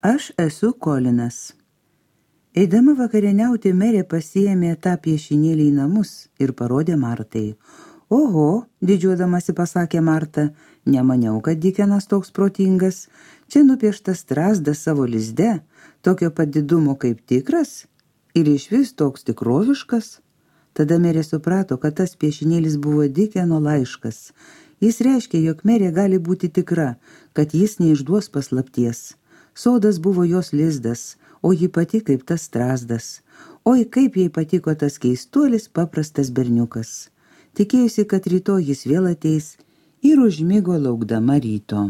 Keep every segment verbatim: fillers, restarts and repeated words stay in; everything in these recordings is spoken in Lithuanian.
Aš esu Kolinas. Eidama vakarieniauti, merė pasiėmė tą piešinėlį į namus ir parodė Martai. Oho, didžiuodamasi pasakė Marta, nemaniau, kad Dikenas toks protingas. Čia nupieštas strazdas savo lizde, tokio pat didumo kaip tikras ir išvis toks tikroviškas. Tada merė suprato, kad tas piešinėlis buvo Dikeno laiškas. Jis reiškia, jog merė gali būti tikra, kad jis neišduos paslapties. Sodas buvo jos lizdas, o ji pati kaip tas strazdas. Oi, kaip jai patiko tas keistuolis paprastas berniukas. Tikėjusi, kad rytoj jis vėl ateis ir užmigo laukdama ryto.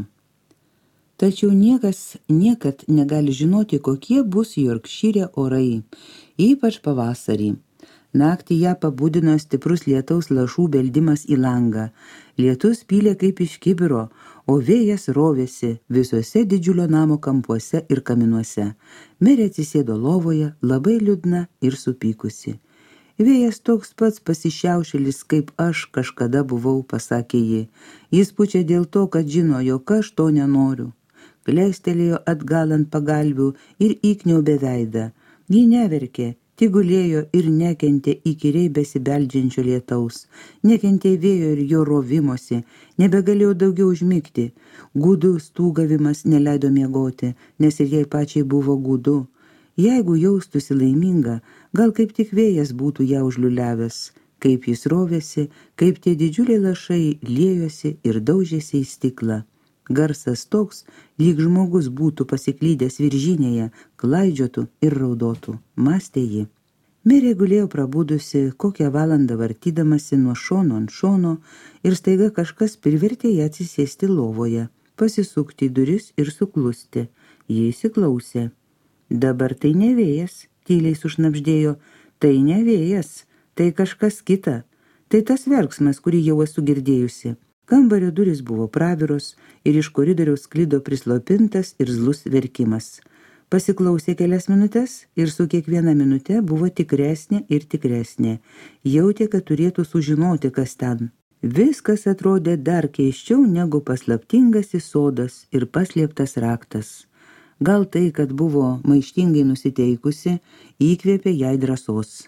Tačiau niekas niekad negali žinoti, kokie bus Jorkšyre orai, ypač pavasarį. Naktį ją pabudino stiprus lietaus lašų beldimas į langą. Lietus pylė kaip iš kibiro, o vėjas rovėsi visuose didžiulio namo kampuose ir kaminuose. Merė atsisėdo lovoje, labai liūdna ir supykusi. Vėjas toks pats pasišiaušėlis, kaip aš kažkada buvau, pasakė ji. Jis pučia dėl to, kad žino, jog aš to nenoriu. Kleistelėjo atgal ant pagalvių ir įkniaubė veidą. Ji neverkė, tik gulėjo ir nekentė įkyriai besibeldžiančio lietaus. Nekentė vėjo ir jo rovimosi, nebegalėjo daugiau užmigti. Gūdų stūgavimas neleido miegoti, nes ir jai pačiai buvo gūdu. Jeigu jaustųsi laiminga, gal kaip tik vėjas būtų ją užliuliavęs. Kaip jis rovėsi, kaip tie didžiuliai lašai liejosi ir daužėsi į stiklą. Garsas toks, lyg žmogus būtų pasiklydęs viržynėje, klaidžiotų ir raudotų, mąstė ji. Merė gulėjo prabudusi, kokią valandą vartydamasi nuo šono ant šono ir staiga kažkas privertė ją atsisėsti lovoje, pasisukti į duris ir suklusti. Ji įsiklausė. Dabar tai ne vėjas, tyliai sušnabždėjo, tai ne vėjas, tai kažkas kita, tai tas verksmas, kurį jau esu girdėjusi. Kambario durys buvo praviros ir iš koridoriaus sklido prislopintas ir zlus verkimas. Pasiklausė kelias minutės ir su kiekviena minute buvo tikresnė ir tikresnė. Jautė, kad turėtų sužinoti, kas ten. Viskas atrodė dar keisčiau negu paslaptingasis sodas ir paslėptas raktas. Gal tai, kad buvo maištingai nusiteikusi, įkvėpė jai drąsos.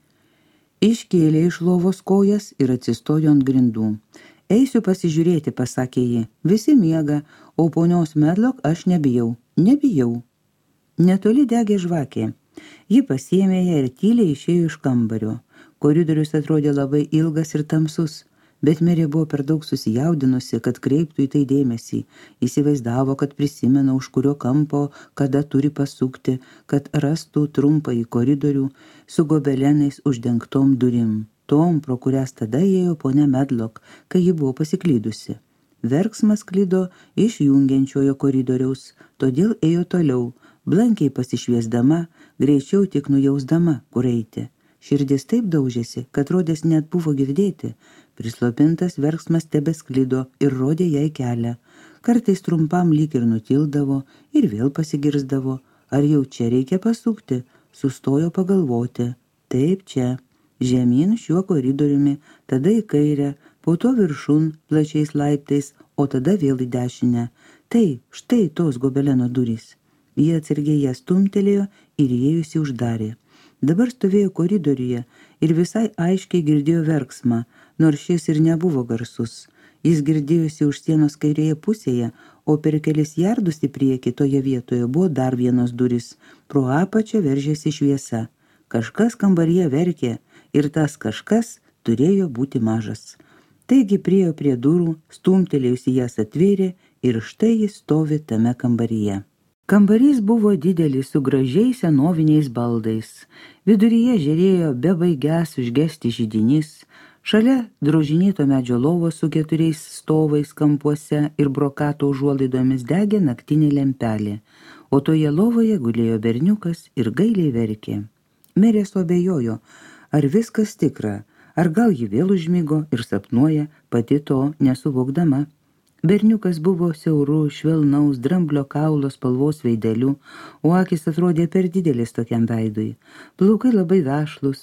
Iškėlė iš lovos kojas ir atsistojo ant grindų. Eisiu pasižiūrėti, pasakė ji. Visi miega, o ponios Medlock aš nebijau. Nebijau. Netoli degė žvakė. Ji pasiėmė ją ir tyliai išėjo iš kambario. Koridorius atrodė labai ilgas ir tamsus, bet merė buvo per daug susijaudinusi, kad kreiptų į tai dėmesį. Įsivaizdavo, kad prisimena, už kurio kampo, kada turi pasukti, kad rastų trumpą į koridorių su gobelenais uždengtom durim. Tom, pro kurias tada ėjo ponia Medlock, kai ji buvo pasiklydusi. Verksmas sklido iš jungiančiojo koridoriaus, todėl ėjo toliau, blankiai pasišviesdama, greičiau tik nujausdama, kur eiti. Širdis taip daužėsi, kad rodės net buvo girdėti. Prislopintas verksmas tebesklido ir rodė jai kelią. Kartais trumpam lyg ir nutildavo ir vėl pasigirsdavo. Ar jau čia reikia pasukti? Sustojo pagalvoti. Taip čia. Žemyn šiuo koridoriumi, tada į kairę, po to viršun plačiais laiptais, o tada vėl į dešinę. Tai, štai tos gobeleno durys. Jie atsargiai ją stumtelėjo ir įėjusi uždarė. Dabar stovėjo koridoriuje ir visai aiškiai girdėjo verksmą, nors šis ir nebuvo garsus. Jis girdėjosi už sienos kairėje pusėje, o per kelis jardus į priekį toje vietoje buvo dar vienos durys. Pro apačią veržėsi šviesa. Kažkas kambaryje verkė. Ir tas kažkas turėjo būti mažas. Taigi priėjo prie durų, stumtelėjusi jas atvėrė ir štai jis stovi tame kambaryje. Kambarys buvo didelis su gražiais senoviniais baldais. Viduryje žėrėjo bebaigiąs užgesti židinys. Šalia drožinėto medžio lovos su keturiais stovais kampuose ir brokato užuolaidomis degė naktinė lempelė, o toje lovoje gulėjo berniukas ir gailiai verkė. Merė suabejojo, ar viskas tikra, ar gal ji vėl užmigo ir sapnuoja, pati to nesuvokdama. Berniukas buvo siauru, švelnaus, dramblio kaulo spalvos veideliu, o akis atrodė per didelis tokiam veidui. Plaukai labai vešlus,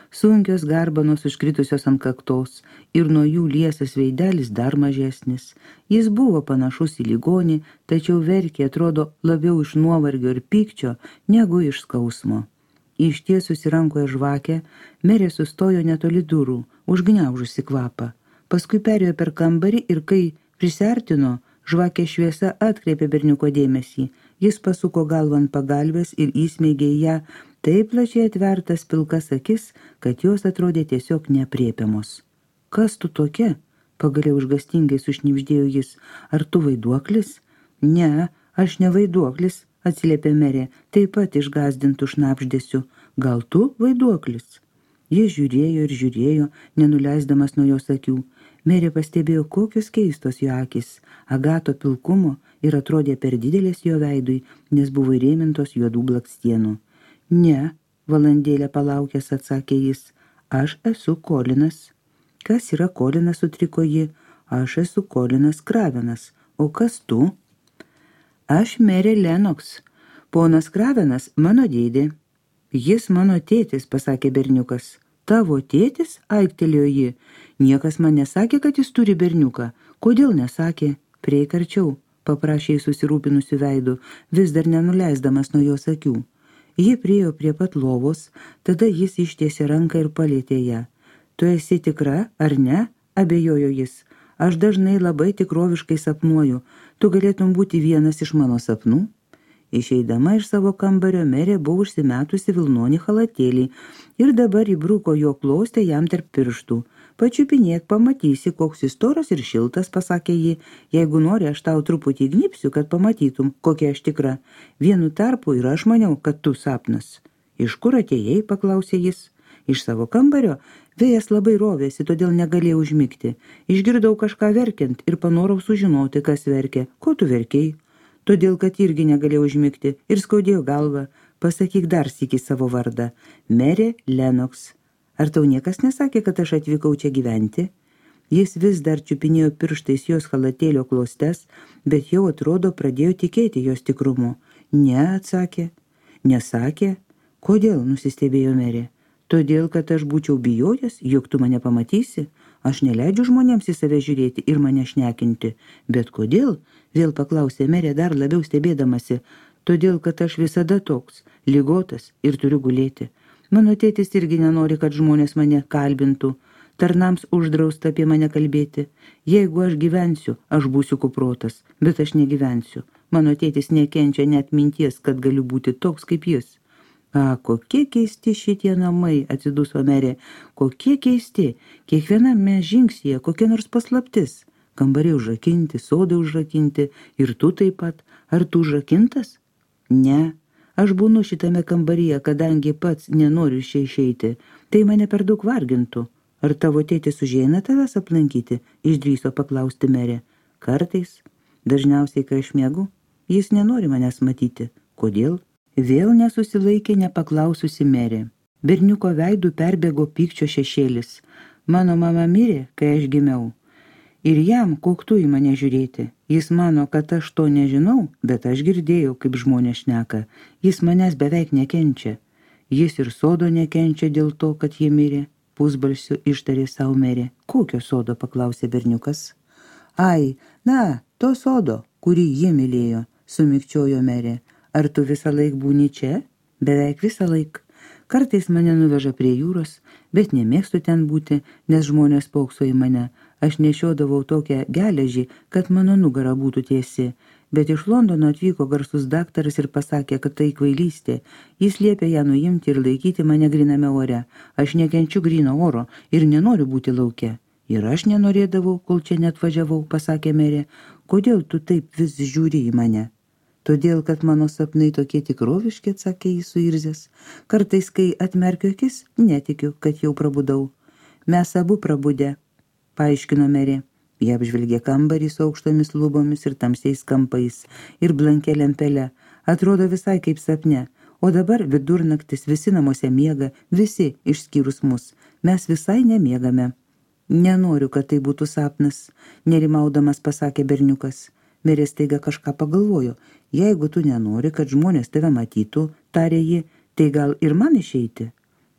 sunkios garbanos užkritusios ant kaktos ir nuo jų liesas veidelis dar mažesnis. Jis buvo panašus į ligonį, tačiau verkė atrodo labiau iš nuovargio ir pykčio negu iš skausmo. Ištiesusi rankoje žvakę, merė sustojo netoli durų, užgniaužusi kvapą. Paskui perėjo per kambarį ir kai prisiartino, žvakė šviesa atkreipė berniuko dėmesį. Jis pasuko galvą ant pagalvės ir įsmeigė į ją taip plačiai atvertas pilkas akis, kad jos atrodė tiesiog neaprėpiamos. Kas tu tokia? Pagaliau išgastingai sušnibždėjo jis. Ar tu vaiduoklis? Ne, aš ne vaiduoklis, atsiliepė merė, taip pat išgąsdintų šnabždesiu. Gal tu vaiduoklis? Jis žiūrėjo ir žiūrėjo, nenuleisdamas nuo jos akių. Merė pastebėjo, kokios keistos jo akys, agato pilkumo ir atrodė per didelės jo veidui, nes buvo įrėmintos juodų blakstienų. Ne, valandėlę palaukęs atsakė jis, aš esu Kolinas. Kas yra Kolinas, sutriko ji, aš esu Kolinas Kravenas, o kas tu? Aš merė Lenoks, ponas Kravenas mano dėdė. Jis mano tėtis, pasakė berniukas. Tavo tėtis, aiktelėjo ji. Niekas man nesakė, kad jis turi berniuką. Kodėl nesakė? Prieik arčiau, paprašė jis susirūpinusiu veidu, vis dar nenuleisdamas nuo jos akių. Ji priėjo prie pat lovos, tada jis ištiesė ranką ir palėtė ją. Tu esi tikra, ar ne? Abejojo jis. Aš dažnai labai tikroviškai sapnuoju. Tu galėtum būti vienas iš mano sapnų? Išeidama iš savo kambario, merė buvo užsimetusi vilnonį chalatėlį ir dabar įbruko jo klostę jam tarp pirštų. Pačiupinėk, pamatysi, koks jis storas ir šiltas, pasakė ji. Jeigu nori, aš tau truputį gnipsiu, kad pamatytum, kokia aš tikra. Vienu tarpu ir aš maniau, kad tu sapnas. Iš kur atėjai, paklausė jis. Iš savo kambario. Vėjas labai rovėsi, todėl negalėjau užmigti. Išgirdau kažką verkiant ir panorau sužinoti, kas verkia. Ko tu verkiai? Todėl, kad irgi negalėjau užmigti ir skaudėjo galvą. Pasakyk dar sykį savo vardą. Merė Lenoks. Ar tau niekas nesakė, kad aš atvykau čia gyventi? Jis vis dar čiupinėjo pirštais jos chalatėlio klostes, bet jau atrodo pradėjo tikėti jos tikrumu. Ne, atsakė. Nesakė? Kodėl, nusistebėjo merė? Todėl, kad aš būčiau bijojęs, jog tu mane pamatysi. Aš neleidžiu žmonėms į save žiūrėti ir mane šnekinti. Bet kodėl? Vėl paklausė merė dar labiau stebėdamasi. Todėl, kad aš visada toks, ligotas ir turiu gulėti. Mano tėtis irgi nenori, kad žmonės mane kalbintų. Tarnams uždrausta apie mane kalbėti. Jeigu aš gyvensiu, aš būsiu kuprotas, bet aš negyvensiu. Mano tėtis nekenčia net minties, kad galiu būti toks kaip jis. A, kokie keisti šitie namai, atsiduso merė. Kokie keisti, kiekviename žingsnyje kokia nors paslaptis. Kambariai užrakinti, sodai užrakinti ir tu taip pat. Ar tu užrakintas? Ne, aš būnu šitame kambaryje, kadangi pats nenoriu čia išeiti. Tai mane per daug vargintų. Ar tavo tėtis užeina tavęs aplankyti? Išdrįso paklausti merė. Kartais, dažniausiai, kai aš miegu, jis nenori manęs matyti. Kodėl? Vėl nesusilaikė nepaklaususi merė. Berniuko veidų perbėgo pykčio šešėlis. Mano mama mirė, kai aš gimiau. Ir jam koktu į mane žiūrėti. Jis mano, kad aš to nežinau, bet aš girdėjau, kaip žmonės šneka. Jis manęs beveik nekenčia. Jis ir sodo nekenčia dėl to, kad jie mirė. Pusbalsiu ištarė savo merė. Kokio sodo, paklausė berniukas. Ai, na, to sodo, kurį jie mylėjo, sumikčiojo merė. Ar tu visą laik būni čia? Beveik visą laik. Kartais mane nuveža prie jūros, bet nemėgstu ten būti, nes žmonės paukso į mane. Aš nešiodavau tokią geležį, kad mano nugara būtų tiesi. Bet iš Londono atvyko garsus daktaras ir pasakė, kad tai kvailystė. Jis liepė ją nuimti ir laikyti mane griname ore. Aš nekenčiu grino oro ir nenoriu būti lauke. Ir aš nenorėdavau, kol čia net važiavau, pasakė merė. Kodėl tu taip vis žiūri į mane? Todėl, kad mano sapnai tokie tikroviški, atsakė jis suirzęs. Kartais, kai atmerkiu akis, netikiu, kad jau prabudau. Mes abu prabudę, paaiškino merė. Jie apžvelgė kambarį su aukštomis lubomis ir tamsiais kampais ir blankia lempele. Atrodo visai kaip sapne. O dabar vidurnaktis, visi namuose miega, visi išskyrus mus. Mes visai nemiegame. Nenoriu, kad tai būtų sapnas, nerimaudamas pasakė berniukas. Merė staiga kažką pagalvojo. Jeigu tu nenori, kad žmonės tave matytų, tarė ji, tai gal ir man išeiti?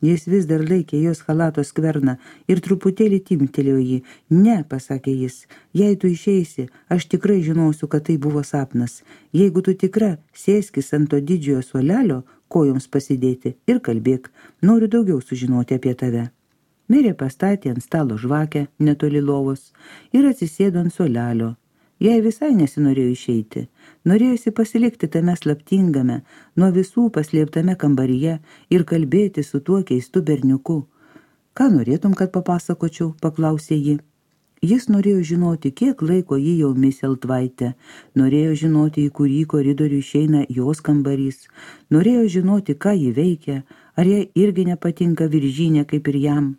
Jis vis dar laikė jos chalato skverną ir truputėlį timtelėjo jį. Ne, pasakė jis, jei tu išeisi, aš tikrai žinosiu, kad tai buvo sapnas. Jeigu tu tikra, sėskis ant to didžiojo suolelio, kojoms pasidėti ir kalbėk. Noriu daugiau sužinoti apie tave. Merė pastatė ant stalo žvakę netoli lovos ir atsisėdo ant suolelio. Jai visai nesinorėjo išeiti. Norėjosi pasilikti tame slaptingame, nuo visų paslėptame kambaryje ir kalbėti su tuo keistu berniuku. Ką norėtum, kad papasakočiau, paklausė ji. Jis norėjo žinoti, kiek laiko ji jau Misseltvaite, norėjo žinoti, į kurį koridorių išeina jos kambarys, norėjo žinoti, ką ji veikia, ar jai irgi nepatinka Viržynė kaip ir jam.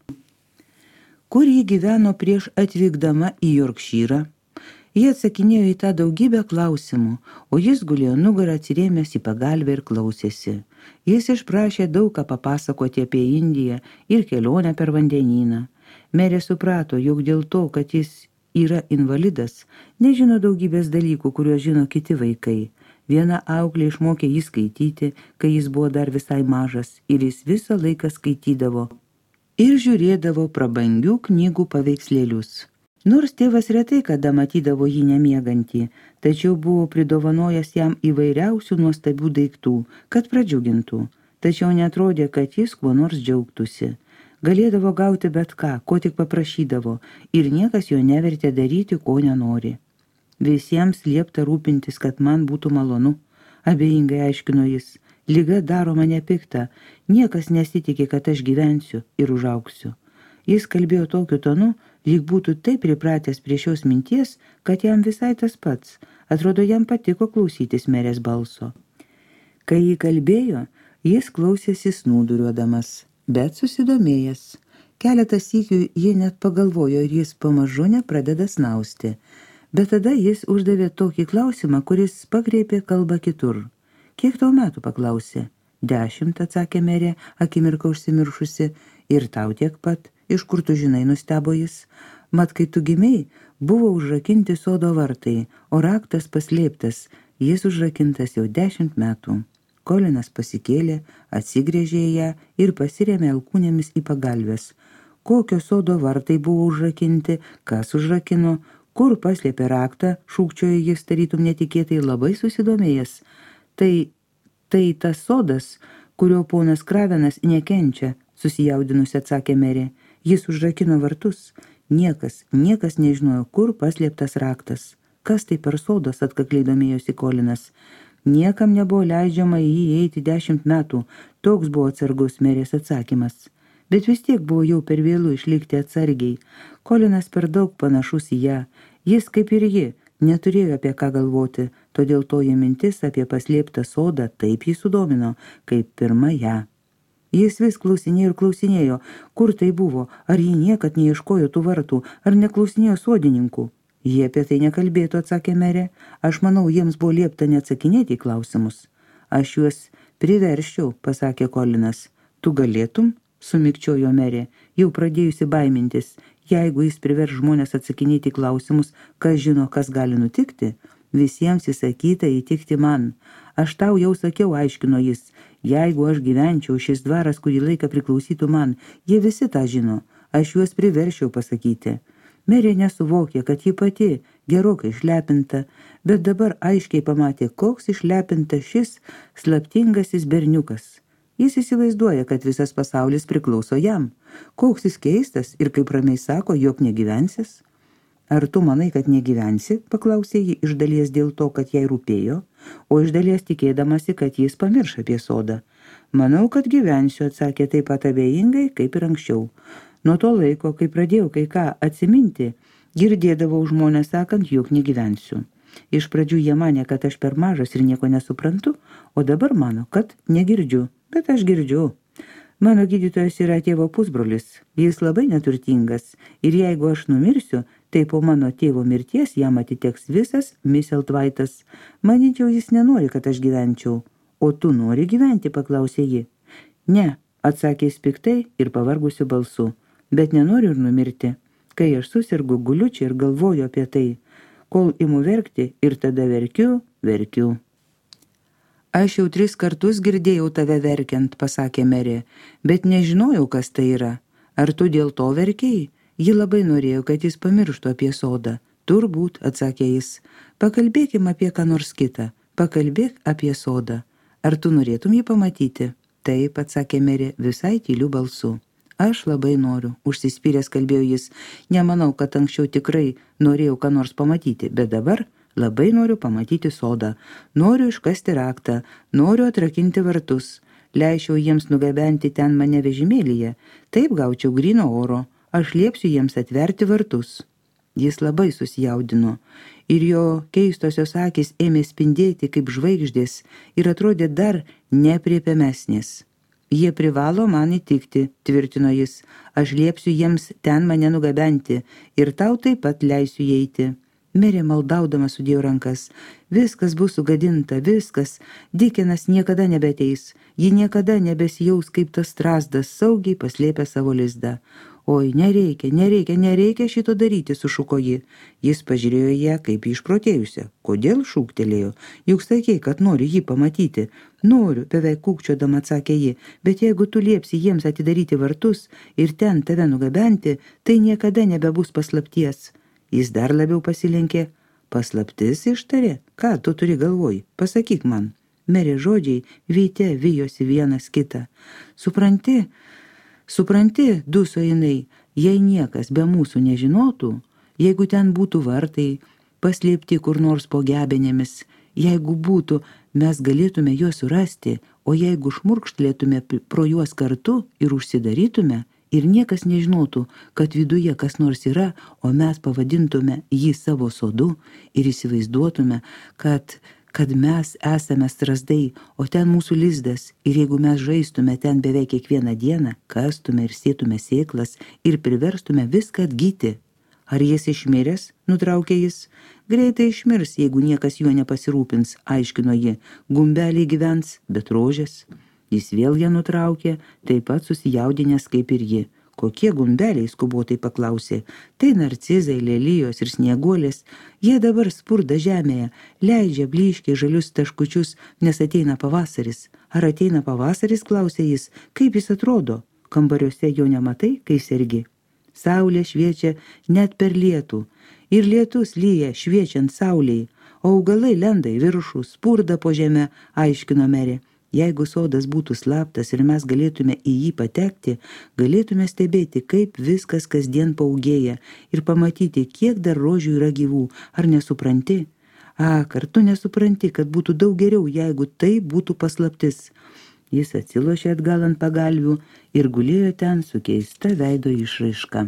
Kur ji gyveno prieš atvykdama į Jorkšyrą? Jie atsakinėjo į tą daugybę klausimų, o jis gulėjo nugarą atsirėmęs į pagalbę ir klausėsi. Jis išprašė daug ką papasakoti apie Indiją ir kelionę per vandenyną. Merė suprato, jog dėl to, kad jis yra invalidas, nežino daugybės dalykų, kuriuos žino kiti vaikai. Viena auklė išmokė jį skaityti, kai jis buvo dar visai mažas, ir jis visą laiką skaitydavo ir žiūrėdavo prabangių knygų paveikslėlius. Nors tėvas retai kada matydavo jį nemiegantį, tačiau buvo pridovanojęs jam įvairiausių nuostabių daiktų, kad pradžiugintų, tačiau netrodė, kad jis kuo nors džiaugtųsi. Galėdavo gauti bet ką, ko tik paprašydavo, ir niekas jo nevertė daryti, ko nenori. Visiems liepta rūpintis, kad man būtų malonu, abejingai aiškino jis. Liga daro mane piktą, niekas nesitikė, kad aš gyvensiu ir užaugsiu. Jis kalbėjo tokiu tonu, lyg būtų taip pripratęs prie šios minties, kad jam visai tas pats. Atrodo, jam patiko klausytis merės balso. Kai jį kalbėjo, jis klausėsi snūduriuodamas, bet susidomėjęs. Keletą sykių jie net pagalvojo ir jis pamažu nepradeda snausti. Bet tada jis uždavė tokį klausimą, kuris pakreipė kalbą kitur. Kiek tau metų, paklausė? Dešimt, atsakė merė, akimirką užsimiršusi, ir tau tiek pat. Iš kur tu žinai, nustebo jis. Mat, kai tu gimei, buvo užrakinti sodo vartai, o raktas paslėptas, jis užrakintas jau dešimt metų. Kolinas pasikėlė, atsigręžė į ją ir pasirėmė alkūnėmis į pagalves. Kokio sodo vartai buvo užrakinti, kas užrakino, kur paslėpė raktą, šūkčiojo jis tarytum netikėtai labai susidomėjęs. Tai, tai tas sodas, kurio ponas Kravenas nekenčia, susijaudinusi atsakė merė. Jis užrakino vartus. Niekas, niekas nežinojo, kur paslėptas raktas. Kas tai per sodas, atkakliai domėjosi Kolinas. Niekam nebuvo leidžiama į jį eiti dešimt metų. Toks buvo atsargus merės atsakymas. Bet vis tiek buvo jau per vėlu išlikti atsargiai. Kolinas per daug panašus į ją. Jis, kaip ir ji, neturėjo apie ką galvoti, todėl toji mintis apie paslėptą sodą taip jį sudomino, kaip pirma ją. Jis vis klausinėjo ir klausinėjo, kur tai buvo, ar jį niekad neieškojo tų vartų, ar neklausinėjo sodininkų. Jie apie tai nekalbėtų, atsakė merė. Aš manau, jiems buvo liepta neatsakinėti į klausimus. Aš juos priverščiau, pasakė Kolinas. Tu galėtum? Sumikčiojo merė, jau pradėjusi baimintis. Jeigu jis priverš žmonės atsakinėti į klausimus, kas žino, kas gali nutikti, visiems įsakyta įtikti man. Aš tau jau sakiau, aiškino jis, jeigu aš gyvenčiau, šis dvaras kurį laiką priklausytų man, jie visi tą žino, aš juos priveršiau pasakyti. Merė nesuvokė, kad ji pati gerokai išlepinta, bet dabar aiškiai pamatė, koks išlepintas šis slaptingasis berniukas. Jis įsivaizduoja, kad visas pasaulis priklauso jam. Koks jis keistas ir kaip ramiai sako, jog negyvensis. Ar tu manai, kad negyvensi, paklausė ji iš dalies dėl to, kad jai rūpėjo, o iš dalies tikėdamasi, kad jis pamirš apie sodą. Manau, kad gyvensiu, atsakė taip pat abejingai, kaip ir anksčiau. Nuo to laiko, kai pradėjau kai ką atsiminti, girdėdavau žmonės sakant, jog negyvensiu. Iš pradžių jie manė, kad aš per mažas ir nieko nesuprantu, o dabar mano, kad negirdžiu, bet aš girdžiu. Mano gydytojas yra tėvo pusbrolis, jis labai neturtingas ir jeigu aš numirsiu, tai po mano tėvo mirties jam atiteks visas Misseltvaitas. Manyčiau, jis nenori, kad aš gyvenčiau. O tu nori gyventi, paklausė ji. Ne, atsakė jis piktai ir pavargusiu balsu, bet nenoriu ir numirti. Kai aš susirgu, guliu čia ir galvoju apie tai, kol imu verkti ir tada verkiu, verkiu. Aš jau tris kartus girdėjau tave verkiant, pasakė merė, bet nežinojau, kas tai yra. Ar tu dėl to verkėjai? Ji labai norėjo, kad jis pamirštų apie sodą. Turbūt, atsakė jis. Pakalbėkim apie ką nors kitą. Pakalbėk apie sodą. Ar tu norėtum jį pamatyti? Taip, atsakė merė visai tyliu balsu. Aš labai noriu, užsispyręs kalbėjo jis. Nemanau, kad anksčiau tikrai norėjau ką nors pamatyti, bet dabar labai noriu pamatyti sodą. Noriu iškasti raktą, noriu atrakinti vartus. Leičiau jiems nugabenti ten mane vežimėlyje. Taip gaučiau gryno oro. Aš liepsiu jiems atverti vartus. Jis labai susijaudino ir jo keistosios akys ėmė spindėti kaip žvaigždės ir atrodė dar nepriepiamesnės. Jie privalo man įtikti, tvirtino jis. Aš liepsiu jiems ten mane nugabenti ir tau taip pat leisiu įeiti. Merė maldaudama sudėjo rankas. Viskas bus sugadinta, viskas. Dikenas niekada nebeteis. Ji niekada nebesijaus kaip tas strazdas, saugiai paslėpė savo lizdą. Oi, nereikia, nereikia, nereikia šito daryti, sušuko ji. Jis pažiūrėjo ją kaip išprotėjusią. Kodėl šūktelėjo? Juk sakei, kad nori jį pamatyti. Noriu, beveik kūkčiodama atsakė ji, bet jeigu tu liepsi jiems atidaryti vartus ir ten tave nugabenti, tai niekada nebebus paslapties. Jis dar labiau pasilenkė. Paslaptis ištarė? Ką tu turi galvoj? Pasakyk man. Merė žodžiai vyte vijosi vienas kitą. Supranti, supranti, duso jinai, jei niekas be mūsų nežinotų, jeigu ten būtų vartai, paslėpti kur nors po gebenėmis, jeigu būtų, mes galėtume juos surasti, o jeigu šmurkštlėtume pro juos kartu ir užsidarytume, ir niekas nežinotų, kad viduje kas nors yra, o mes pavadintume jį savo sodu ir įsivaizduotume, kad, kad mes esame strazdai, o ten mūsų lizdas, ir jeigu mes žaistume ten beveik kiekvieną dieną, kastume ir sėtume sėklas ir priverstume viską atgyti. Ar jis išmiręs, nutraukė jis? Greitai išmirs, jeigu niekas juo nepasirūpins, aiškino ji, gumbeliai gyvens, bet rožės. Jis vėl ją nutraukė, taip pat susijaudinęs kaip ir ji. Kokie gumbeliai, skubotai paklausė. Tai narcizai, lelijos ir snieguolės. Jie dabar spurda žemėje, leidžia blyškiai žalius taškučius, nes ateina pavasaris. Ar ateina pavasaris, klausė jis. Kaip jis atrodo? Kambariuose jo nematai, kai sergi. Saulė šviečia net per lietų. Ir lietus lyja šviečiant saulei. O augalai lenda į viršų, spurda po žemę, aiškino merė. Jeigu sodas būtų slaptas ir mes galėtume į jį patekti, galėtume stebėti, kaip viskas kasdien paugėja ir pamatyti, kiek dar rožių yra gyvų. Ar nesupranti? A, kartu nesupranti, kad būtų daug geriau, jeigu tai būtų paslaptis. Jis atsilošė atgal ant pagalvių ir gulėjo ten su keista veido išraiška.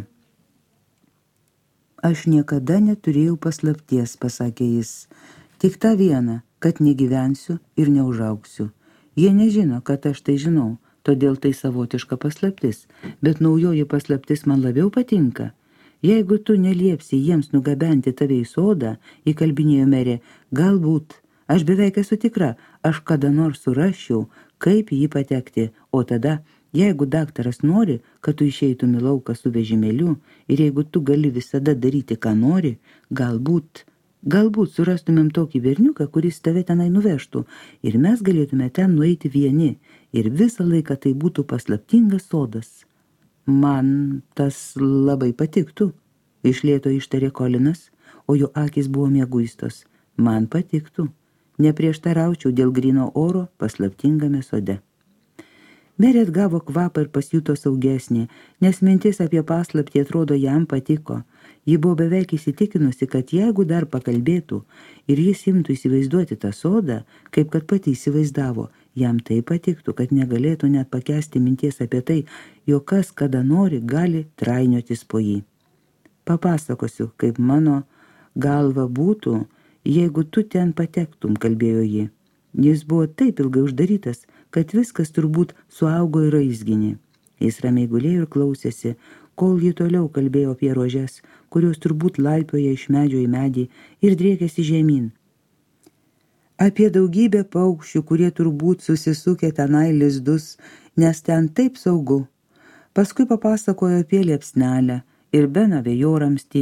Aš niekada neturėjau paslapties, pasakė jis. Tik tą vieną, kad negyvensiu ir neužaugsiu. Jie nežino, kad aš tai žinau, todėl tai savotiška paslaptis, bet naujoji paslaptis man labiau patinka. Jeigu tu neliepsi jiems nugabenti tave į sodą, įkalbinėjo merė, galbūt, aš beveik esu tikra, aš kada nors surasčiau, kaip jį patekti, o tada, jeigu daktaras nori, kad tu išeitum į lauką su vežimėliu ir jeigu tu gali visada daryti, ką nori, galbūt... Galbūt surastumėm tokį berniuką, kuris tave tenai nuvežtų ir mes galėtume ten nueiti vieni ir visą laiką tai būtų paslaptingas sodas. Man tas labai patiktų, iš lėto ištarė Kolinas, o jo akys buvo mieguistos. Man patiktų, neprieštaraučiau dėl gryno oro paslaptingame sode. Merė atgavo kvapą ir pasijuto saugesnė, nes mintis apie paslaptį atrodo jam patiko. Ji buvo beveik įsitikinusi, kad jeigu dar pakalbėtų ir jis imtų įsivaizduoti tą sodą, kaip kad pati įsivaizdavo, jam tai patiktų, kad negalėtų net pakęsti minties apie tai, jog kas kada nori gali trainiotis po jį. Papasakosiu, kaip mano galva būtų, jeigu tu ten patektum, kalbėjo ji. Jis buvo taip ilgai uždarytas, kad viskas turbūt suaugo į raizginį. Jis ramiai gulėjo ir klausėsi, kol ji toliau kalbėjo apie rožes, kurios turbūt laipioja iš medžio į medį ir driekėsi žemyn. Apie daugybę paukščių, kurie turbūt susisukę tenai lizdus, nes ten taip saugu. Paskui papasakojo apie liepsnelę ir beną vėjoramstį,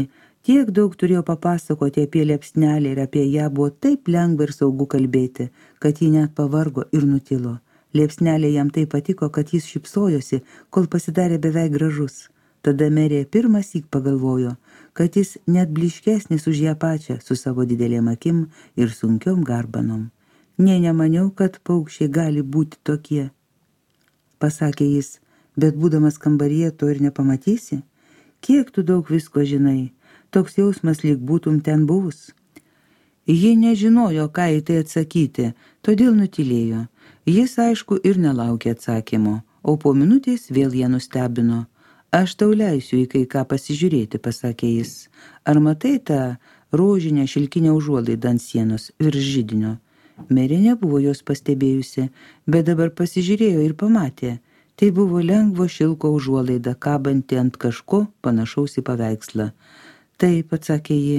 Tiek daug turėjo papasakoti apie liepsnelę ir apie ją buvo taip lengva ir saugu kalbėti, kad ji net pavargo ir nutilo. Liepsnelė jam taip patiko, kad jis šypsojosi, kol pasidarė beveik gražus. Tada Merė pirmąsyk pagalvojo, kad jis net blyškesnis už ją pačią su savo didelėm akim ir sunkiom garbanom. Nė nemaniau, kad paukščiai gali būti tokie, pasakė jis, bet būdamas kambaryje to ir nepamatysi. Kiek tu daug visko žinai, toks jausmas lyg būtum ten buvus. Ji nežinojo, ką į tai atsakyti, todėl nutylėjo. Jis, aišku, ir nelaukė atsakymo, o po minutės vėl ją nustebino. Aš tau leisiu į kai ką pasižiūrėti, pasakė jis. Ar matai tą rožinę šilkinę užuolaidą ant sienos virš židinio? Merė nebuvo jos pastebėjusi, bet dabar pasižiūrėjo ir pamatė. Tai buvo lengvo šilko užuolaida, kabanti ant kažko panašaus į paveikslą. Taip, atsakė ji.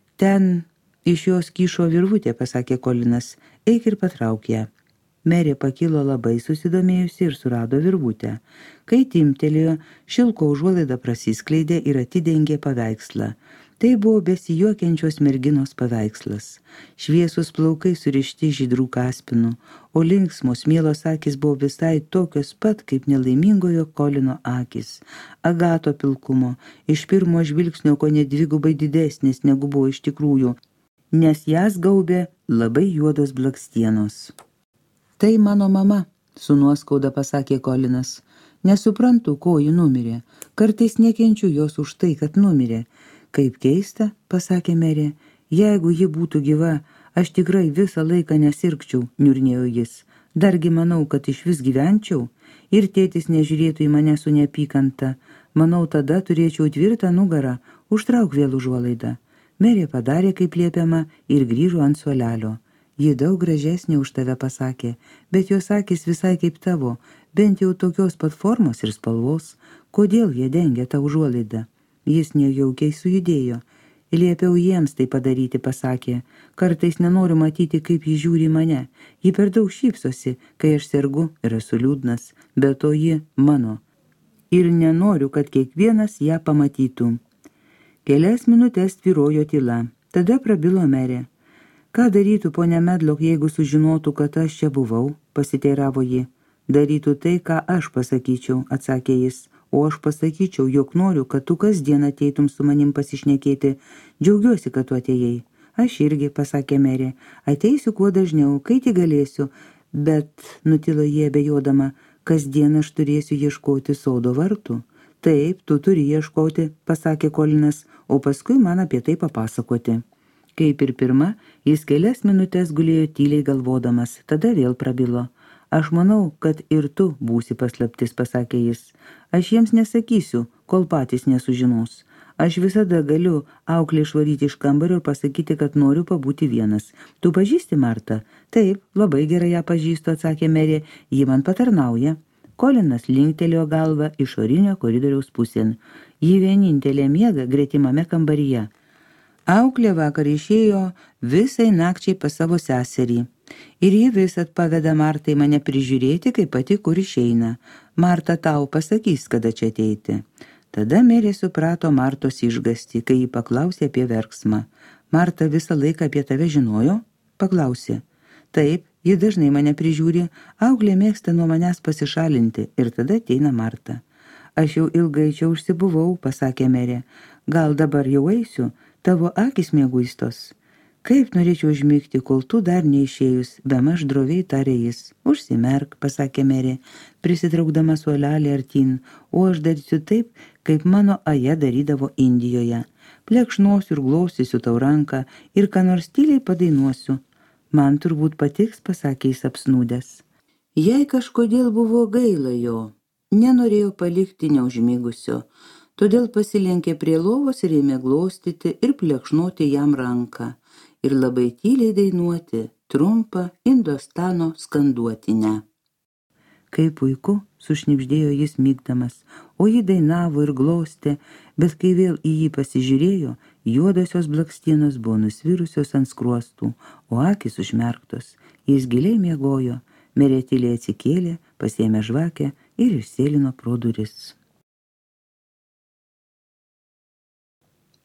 Ten iš jos kyšo virvutė, pasakė Kolinas. Eik ir patrauk ją. Merė pakilo labai susidomėjusi ir surado virvutę. Kai timtelėjo, šilko užuolaida prasiskleidė ir atidengė paveikslą. Tai buvo besijuokiančios merginos paveikslas. Šviesus plaukai surišti žydrų kaspinų, o linksmos mielos akys buvo visai tokios pat kaip nelaimingojo Kolino akys. Agato pilkumo, iš pirmo žvilgsnio kone dvigubai didesnis negu buvo iš tikrųjų, nes jas gaubė labai juodos blakstienos. Tai mano mama, su nuoskauda pasakė Kolinas. Nesuprantu, ko ji numirė. Kartais nekenčiu jos už tai, kad numirė. Kaip keista, pasakė Merė, jeigu ji būtų gyva, aš tikrai visą laiką nesirgčiau, niurnėjo jis. Dargi manau, kad iš vis gyvenčiau ir tėtis nežiūrėtų į mane su neapykanta. Manau, tada turėčiau tvirtą nugarą, užtrauk vėl užuolaidą. Merė padarė, kaip liepiama, ir grįžo ant suolelio. Ji daug gražesnė už tave, pasakė, bet jos akys visai kaip tavo, bent jau tokios pat formos ir spalvos. Kodėl jie dengia tą užuolaidą? Jis nejaukiai sujudėjo. Liepiau jiems tai padaryti, pasakė. Kartais nenoriu matyti, kaip ji žiūri mane. Ji per daug šypsosi, kai aš sergu ir esu liūdnas, bet to ji mano. Ir nenoriu, kad kiekvienas ją pamatytų. Kelias minutės tvyrojo tyla. Tada prabilo Merė. Ką darytų ponia Medlock, jeigu sužinotų, kad aš čia buvau, pasiteiravo ji. Darytų tai, ką aš pasakyčiau, atsakė jis. O aš pasakyčiau, jog noriu, kad tu kasdien ateitum su manim pasišnekėti. Džiaugiuosi, kad tu atėjai. Aš irgi, pasakė Merė, ateisiu kuo dažniau, kai tik galėsiu, bet, nutilo jie abejodama, kasdien aš turėsiu ieškoti sodo vartų. Taip, tu turi ieškoti, pasakė Kolinas, o paskui man apie tai papasakoti. Kaip ir pirma, jis kelias minutės gulėjo tyliai galvodamas, tada vėl prabilo. Aš manau, kad ir tu būsi paslaptis, pasakė jis. Aš jiems nesakysiu, kol patys nesužinos. Aš visada galiu auklę išvaryti iš kambario ir pasakyti, kad noriu pabūti vienas. Tu pažįsti Martą? Taip, labai gerai ją pažįstu, atsakė Merė, ji man patarnauja. Kolinas linktelėjo galvą išorinio koridoriaus pusėn. Ji vienintelė miega gretimame kambaryje. Auklė vakar išėjo visai nakčiai pas savo seserį. Ir ji visat paveda Martai mane prižiūrėti, kai pati kur išeina. Marta tau pasakys, kada čia ateiti. Tada Merė suprato Martos išgąstį, kai ji paklausė apie verksmą. Marta visą laiką apie tave žinojo? Paklausė. Taip, ji dažnai mane prižiūri, auklė mėgsta nuo manęs pasišalinti ir tada ateina Marta. Aš jau ilgai čia užsibuvau, pasakė Merė. Gal dabar jau eisiu, tavo akys mieguistos. Kaip norėčiau užmigti, kol tu dar neišėjus, bemaž droviai tarė jis. Užsimerk, pasakė Merė, prisitraukdama suolelį artin, o aš darysiu taip, kaip mano aja darydavo Indijoje. Plekšnosiu ir glaustysiu tau ranką ir ką nors tyliai padainuosiu. Man turbūt patiks, pasakė jis apsnūdęs. Jei kažkodėl buvo gaila jo, nenorėjo palikti neužmigusio, todėl pasilenkė prie lovos ir ėmė glaustyti ir plekšnoti jam ranką. Ir labai tyliai dainuoti trumpą Indostano skanduotinę. Kaip puiku, sušnibždėjo jis mygdamas, o ji dainavo ir glaustė, bet kai vėl į jį pasižiūrėjo, juodosios blakstienos buvo nusvirusios ant skruostų, o akys užmerktos. Jis giliai miegojo, Merė tyliai atsikėlė, pasiėmė žvakę ir išsėlino pro duris.